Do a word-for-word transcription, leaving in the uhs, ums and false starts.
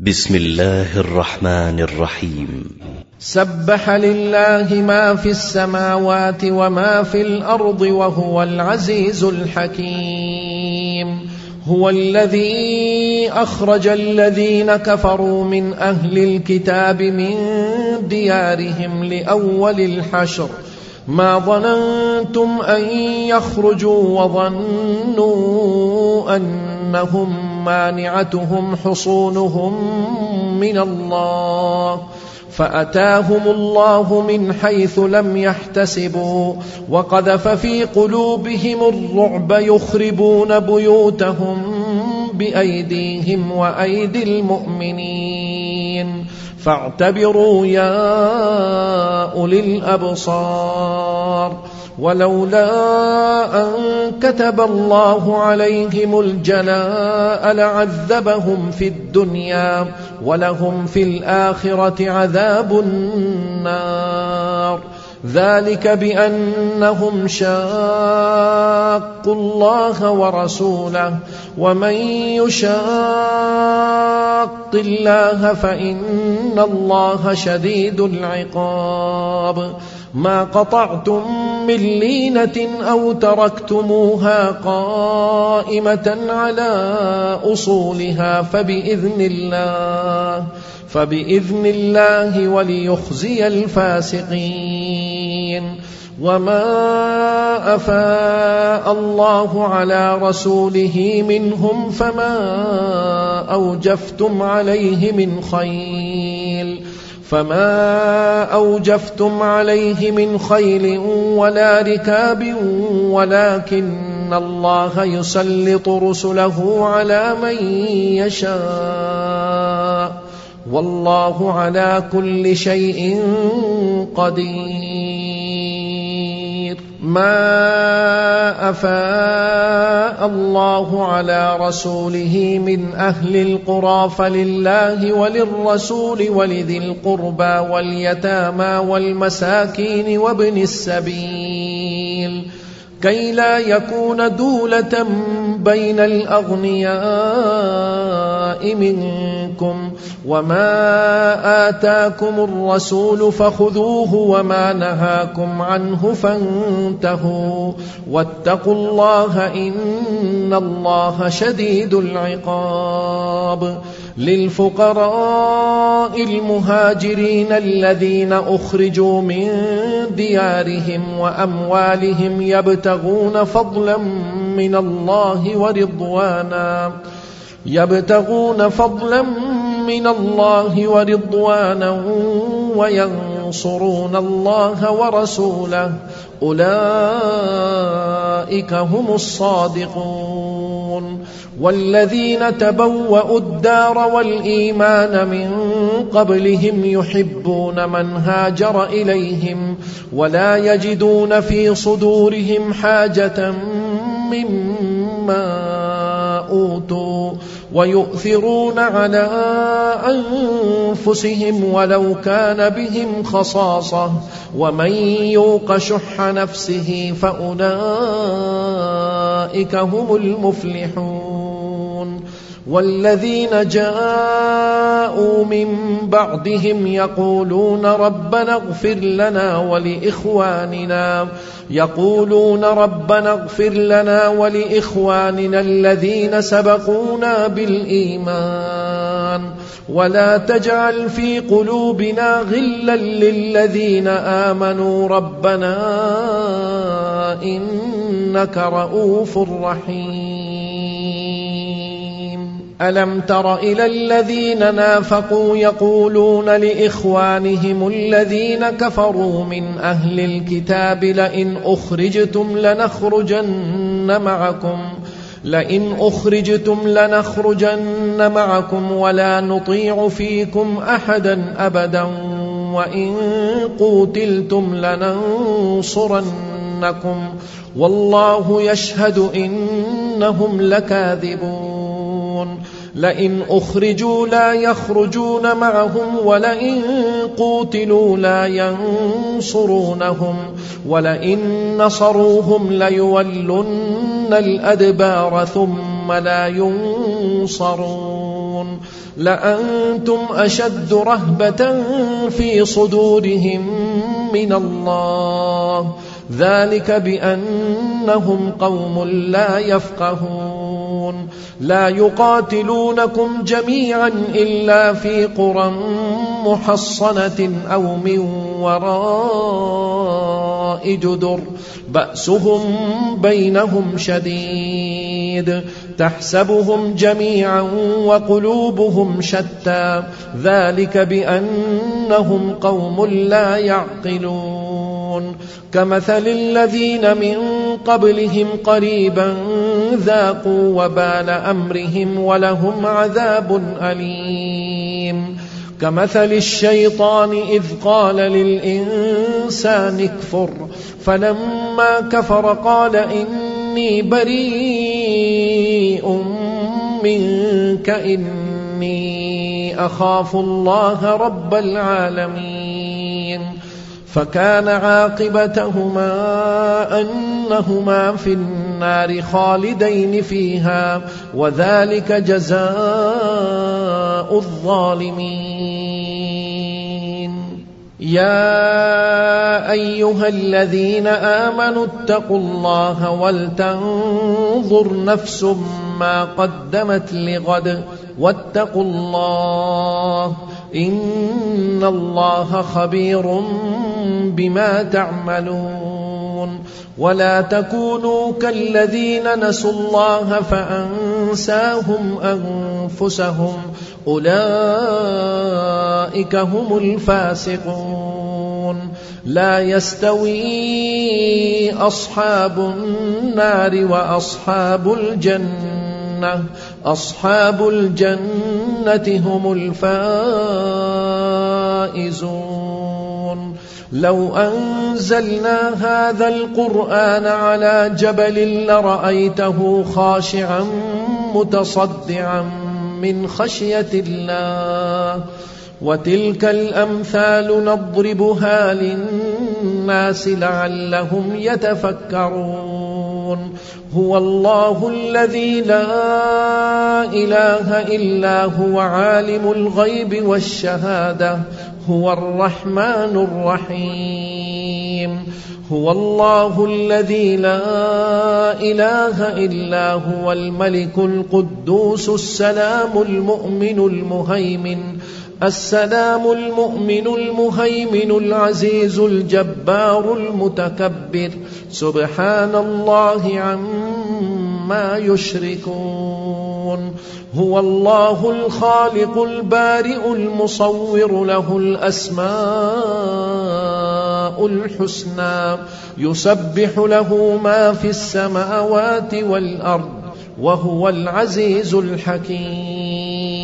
بسم الله الرحمن الرحيم. سبح لله ما في السماوات وما في الأرض وهو العزيز الحكيم. هو الذي أخرج الذين كفروا من أهل الكتاب من ديارهم لأول الحشر ما ظننتم أن يخرجوا وظنوا أنهم مانعتهم حصونهم من الله فأتاهم الله من حيث لم يحتسبوا وقذف في قلوبهم الرعب يخربون بيوتهم بأيديهم وأيدي المؤمنين فاعتبروا يا أولي الأبصار. ولولا أن كتب الله عليهم الجلاء لعذبهم في الدنيا ولهم في الآخرة عذاب النار ذلك بأنهم شاقوا الله ورسوله ومن يشاق الله فإن الله شديد العقاب. ما قطعتم من لينة أو تركتموها قائمة على أصولها فبإذن الله فبإذن الله وليخزي الفاسقين. وما أفاء الله على رسوله منهم فما أوجفتم عليه من خيل فما أوجفتم عليه من خيل ولا ركاب ولكن الله يسلط رسله على من يشاء والله على كل شيء قدير. ما أفاء الله على رسوله من أهل القرى فلله وللرسول ولذي القربى واليتامى والمساكين وابن السبيل كي لا يكون دولة بين الأغنياء منكم وما آتاكم الرسول فخذوه وما نهاكم عنه فانتهوا واتقوا الله إن الله شديد العقاب. للفقراء المهاجرين الذين أخرجوا من ديارهم وأموالهم يبتغون فضلا من الله ورضوانا يبتغون فضلا من الله ورضوانا وينصرون الله ورسوله أولئك هم الصادقون. والذين تبوأوا الدار والإيمان من قبلهم يحبون من هاجر إليهم ولا يجدون في صدورهم حاجة مما أوتوا ويؤثرون على أنفسهم ولو كان بهم خصاصة ومن يوق شح نفسه فأولئك هم المفلحون. والذين جاءوا من بعدهم يقولون ربنا اغفر لنا ولإخواننا يقولون ربنا اغفر لنا ولإخواننا الذين سبقونا بالإيمان ولا تجعل في قلوبنا غلا للذين آمنوا ربنا إنك رؤوف رحيم. ألم تر إلى الذين نافقوا يقولون لإخوانهم الذين كفروا من أهل الكتاب لئن أخرجتم لنخرجن معكم لئن أخرجتم لنخرجن معكم ولا نطيع فيكم أحدا أبدا وإن قوتلتم لننصرنكم والله يشهد إنهم لكاذبون. لئن أخرجوا لا يخرجون معهم ولئن قوتلوا لا ينصرونهم ولئن نصروهم ليولن الأدبار ثم لا ينصرون. لأنتم أشد رهبة في صدورهم من الله، ذلك بأنهم قوم لا يفقهون. لا يقاتلونكم جميعا إلا في قرى محصنة أو من وراء جدر بأسهم بينهم شديد، تحسبهم جميعا وقلوبهم شتى، ذلك بأنهم قوم لا يعقلون. كمثل الذين من قبلهم قريبا ذاقوا وبال أمرهم ولهم عذاب أليم. كمثل الشيطان إذ قال للإنسان اكفر فلما كفر قال إني بريء منك إني أخاف الله رب العالمين. فكان عاقبتهما أنهما في النار خالدين فيها، وذلك جزاء الظالمين. يا أيها الذين آمنوا اتقوا الله ولتنظر نفس ما قدمت لغد واتقوا الله إن الله خبير بما تعملون. ولا تكونوا كالذين نسوا الله فأنساهم أنفسهم أولئك هم الفاسقون. لا يستوي أصحاب النار وأصحاب الجنة أصحاب الجنة هم الفائزون. لو أنزلنا هذا القرآن على جبل لرأيته خاشعا متصدعا من خشية الله. وتلك الأمثال نضربها للناس لعلهم يتفكرون. هو الله الذي لا إله إلا هو عالم الغيب والشهادة هو الرحمن الرحيم. هو الله الذي لا إله إلا هو الملك القدوس السلام المؤمن المهيمن السلام المؤمن المهيمن العزيز الجبار المتكبر سبحان الله عما يشركون. هو الله الخالق البارئ المصور له الأسماء الحسنى يسبح له ما في السماوات والأرض وهو العزيز الحكيم.